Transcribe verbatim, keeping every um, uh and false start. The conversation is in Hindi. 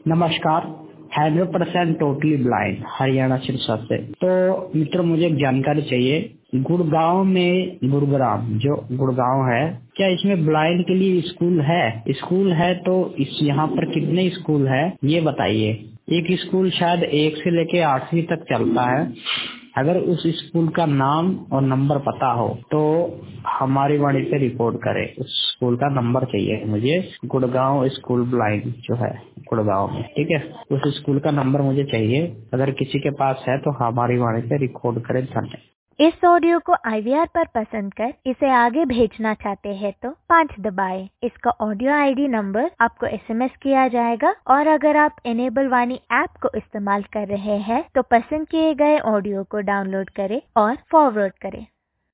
नमस्कार। Hundred percent totally blind Haryana Sirsa से। तो मित्र, मुझे एक जानकारी चाहिए। गुड़गांव में गुरुग्राम जो गुड़गांव है, क्या इसमें ब्लाइंड के लिए स्कूल है? स्कूल है तो इस यहाँ पर कितने स्कूल है ये बताइए। एक स्कूल शायद एक से लेके आठवीं तक चलता है। अगर उस स्कूल का नाम और नंबर पता हो तो हमारी वाणी पे रिपोर्ट करें। उस स्कूल का नंबर चाहिए मुझे। गुड़गांव स्कूल ब्लाइंड जो है गुड़गांव में, ठीक है, उस स्कूल का नंबर मुझे चाहिए। अगर किसी के पास है तो हमारी वाणी पे रिकॉर्ड करें। धन्यवाद। इस ऑडियो को आई वी आर पर पसंद कर इसे आगे भेजना चाहते हैं तो पाँच दबाएं। इसका ऑडियो आई डी नंबर आपको एस एम एस किया जाएगा और अगर आप इनेबल वाणी ऐप को इस्तेमाल कर रहे हैं तो पसंद किए गए ऑडियो को डाउनलोड करें और फॉरवर्ड करें।